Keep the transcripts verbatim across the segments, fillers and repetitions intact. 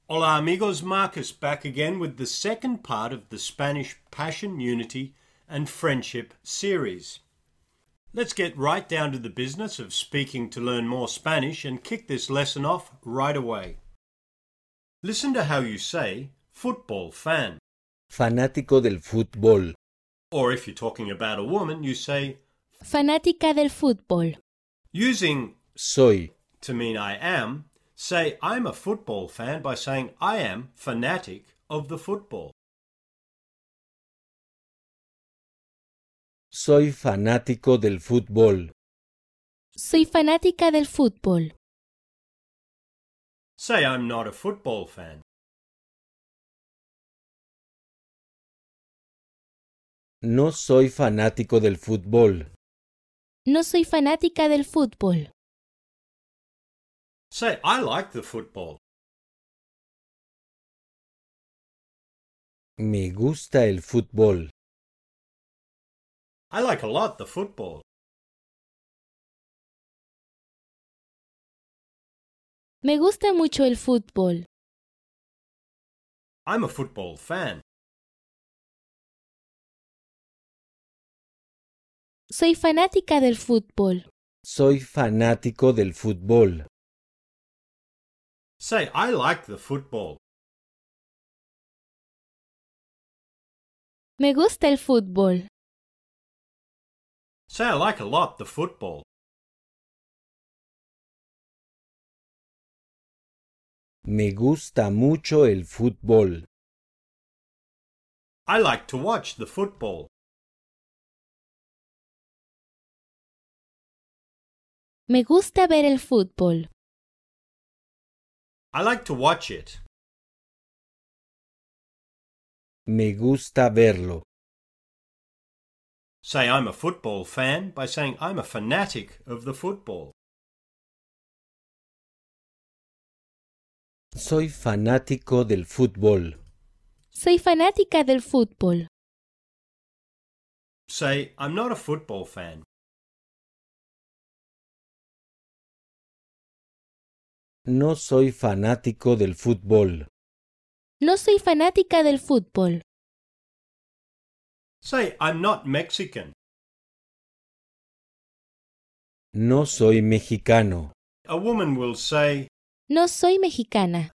Hola amigos, Marcus back again with the second part of the Spanish Passion, Unity and Friendship series. Let's get right down to the business of speaking to learn more Spanish and kick this lesson off right away. Listen to how you say football fan. Fanático del fútbol. Or if you're talking about a woman, you say Fanática del fútbol. using Soy. to mean I am. Say, I'm a football fan by saying I am fanatic of the football. Soy fanático del fútbol. Soy fanática del fútbol. Say, I'm not a football fan. No soy fanático del fútbol. No soy fanática del fútbol. Say, I like the football. Me gusta el fútbol. I like a lot the football. Me gusta mucho el fútbol. I'm a football fan. Soy fanática del fútbol. Soy fanático del fútbol. Say, I like the football. Me gusta el fútbol. Say, I like a lot the football. Me gusta mucho el fútbol. I like to watch the football. Me gusta ver el fútbol. I like to watch it. Me gusta verlo. Say, I'm a football fan by saying I'm a fanatic of the football. Soy fanático del fútbol. Soy fanática del fútbol. Say, I'm not a football fan. No soy fanático del fútbol. No soy fanática del fútbol. Say, I'm not Mexican. No soy mexicano. A woman will say, No soy mexicana.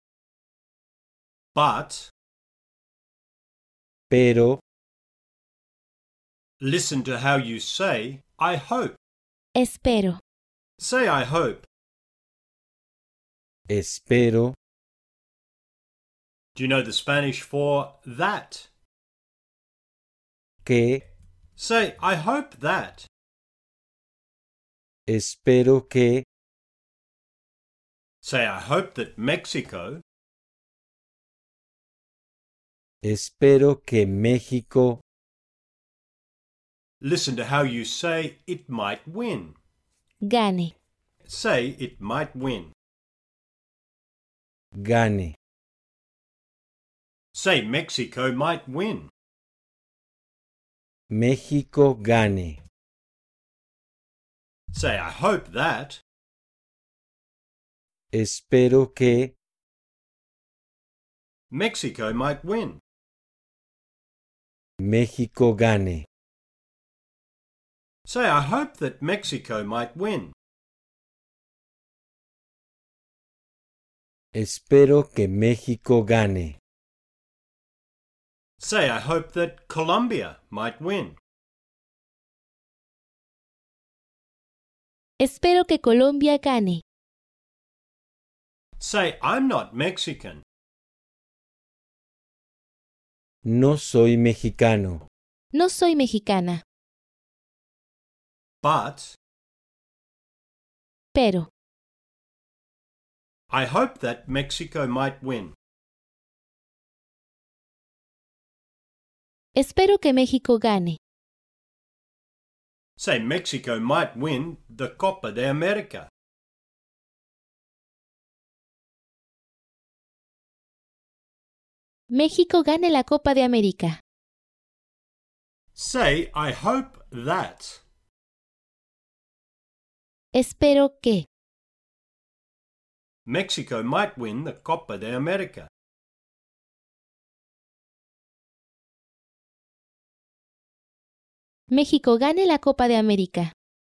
but. Pero Listen to how you say, I hope. Espero. Say, I hope. espero. Do you know the Spanish for that? Que. Say, I hope that. Espero que. Say, I hope that Mexico. Espero que México. Listen to how you say, it might win. Gane. Say, it might win. Gane. Say, Mexico might win. México gane. Say, I hope that. Espero que. Mexico might win. México gane. Say, I hope that Mexico might win. Espero que México gane. Say, I hope that Colombia might win. Espero que Colombia gane. Say, I'm not Mexican. No soy mexicano. No soy mexicana. But. Pero. I hope that Mexico might win. Espero que México gane. Say, Mexico might win the Copa de America. México gane la Copa de América. Say, I hope that. Espero que. Mexico might win the Copa de América. México gane la Copa de América.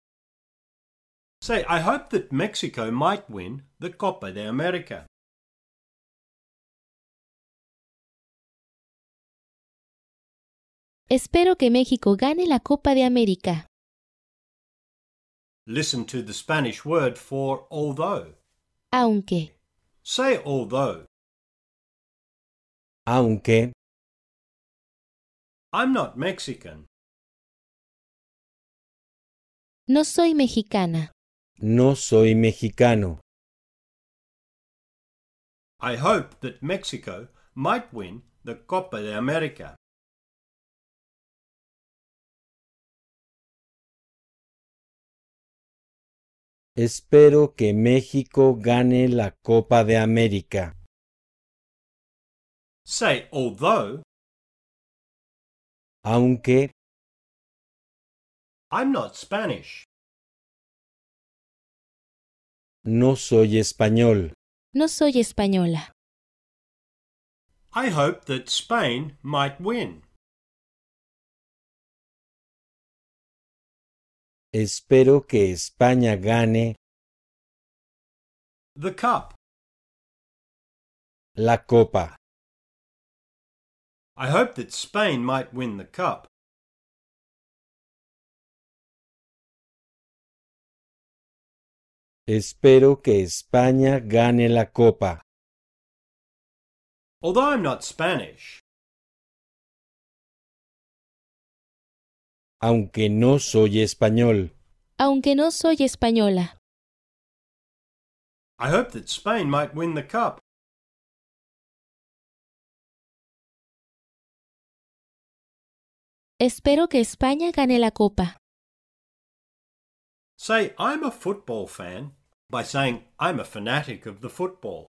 Say, I hope that Mexico might win the Copa de América. Espero que México gane la Copa de América. Listen to the Spanish word for although. Aunque. Say although. Aunque, I'm not Mexican. No soy mexicana. no soy mexicano. I hope that Mexico might win the Copa de América. Espero que México gane la Copa de América. Say although. Aunque, I'm not Spanish. no soy español. No soy española. I hope that Spain might win. Espero que España gane The cup. la Copa. I hope that Spain might win the cup. Espero que España gane la Copa. Although I'm not Spanish. Aunque no soy español. Aunque no soy española. I hope that Spain might win the cup. Espero que España gane la Copa. Say, I'm a football fan by saying I'm a fanatic of the football.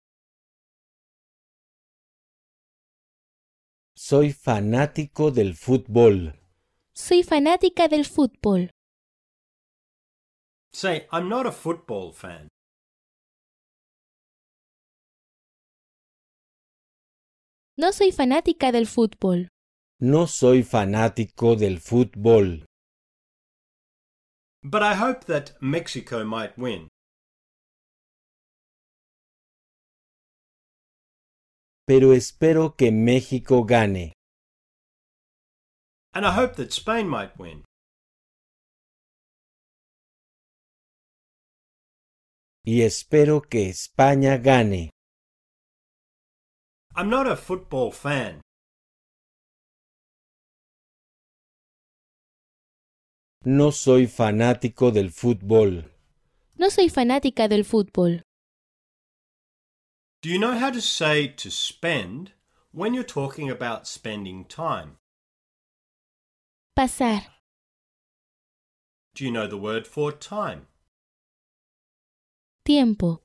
Soy fanático del fútbol. Soy fanática del fútbol. Say, I'm not a football fan. No soy fanática del fútbol. No soy fanático del fútbol. But I hope that Mexico might win. Pero espero que México gane. And I hope that Spain might win. Y espero que España gane. I'm not a football fan. No soy fanático del fútbol. No soy fanática del fútbol. Do you know how to say to spend when you're talking about spending time? Pasar. Do you know the word for time? Tiempo.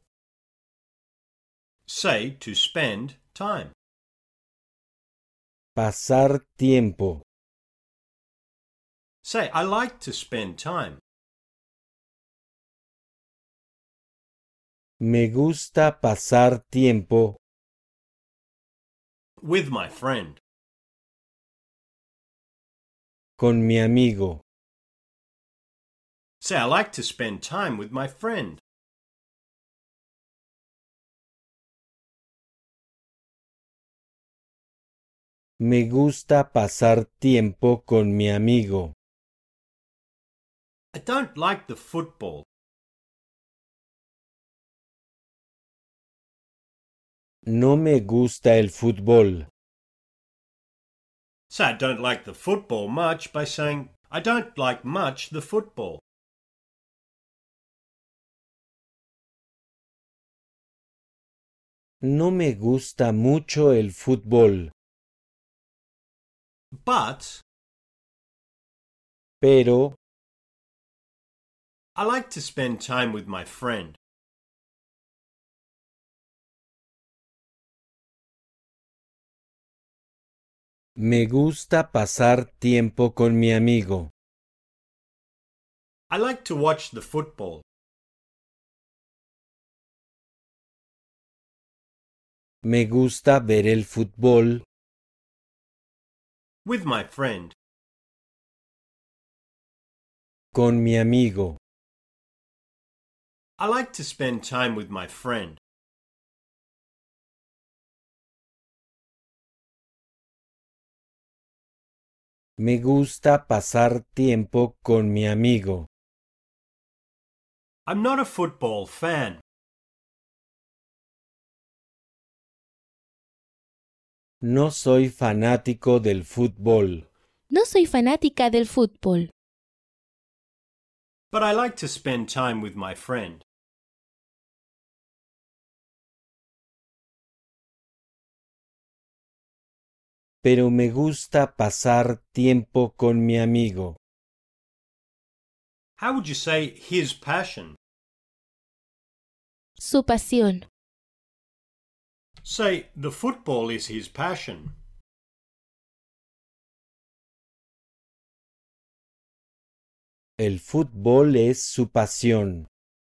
Say to spend time. Pasar tiempo. Say, I like to spend time. Me gusta pasar tiempo With my friend. con mi amigo. Say, I like to spend time with my friend. Me gusta pasar tiempo con mi amigo. I don't like the football. No me gusta el fútbol. Say, I don't like the football much by saying, I don't like much the football. No me gusta mucho el fútbol. But Pero I like to spend time with my friend. me gusta pasar tiempo con mi amigo. I like to watch the football. Me gusta ver el fútbol With my friend. con mi amigo. I like to spend time with my friend. Me gusta pasar tiempo con mi amigo. I'm not a football fan. No soy fanático del fútbol. No soy fanática del fútbol. But I like to spend time with my friend. Pero me gusta pasar tiempo con mi amigo. How would you say his passion? Su pasión. Say, the football is his passion. El fútbol es su pasión.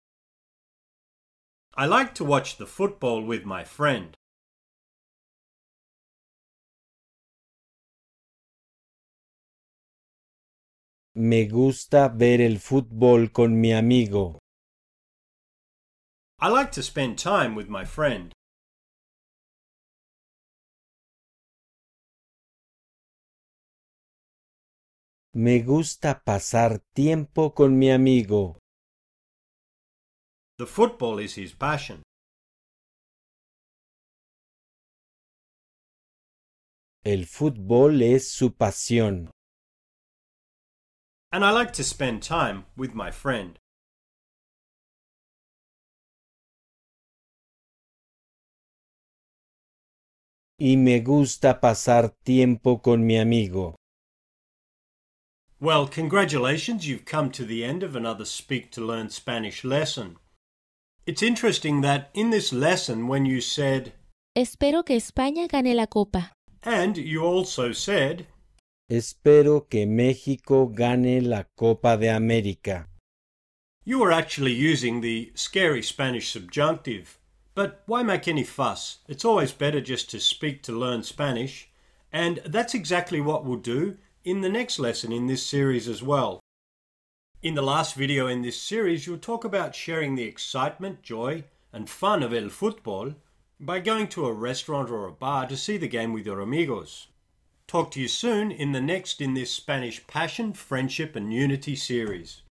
I like to watch the football with my friend. Me gusta ver el fútbol con mi amigo. I like to spend time with my friend. Me gusta pasar tiempo con mi amigo. The football is his passion. El fútbol es su pasión. And I like to spend time with my friend. Y me gusta pasar tiempo con mi amigo. Well, congratulations, you've come to the end of another Speak to Learn Spanish lesson. It's interesting that in this lesson, when you said, Espero que España gane la copa. and you also said, Espero que México gane la Copa de América. you were actually using the scary Spanish subjunctive. But why make any fuss? It's always better just to speak to learn Spanish, and that's exactly what we'll do in the next lesson in this series as well. In the last video in this series, you'll talk about sharing the excitement, joy, and fun of el fútbol by going to a restaurant or a bar to see the game with your amigos. Talk to you soon in the next in this Spanish Passion, Friendship and Unity series.